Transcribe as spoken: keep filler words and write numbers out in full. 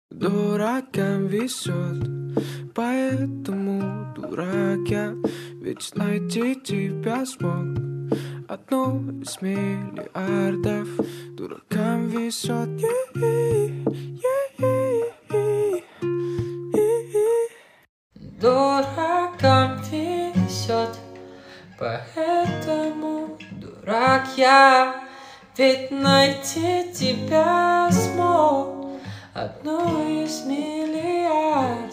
Дуракам везет, поэтому дурак я. Ведь найти тебя смог одно из миллиардов. Дуракам везет. Дуракам везет, поэтому дурак я. Ведь найти тебя смог одно из миллиардов.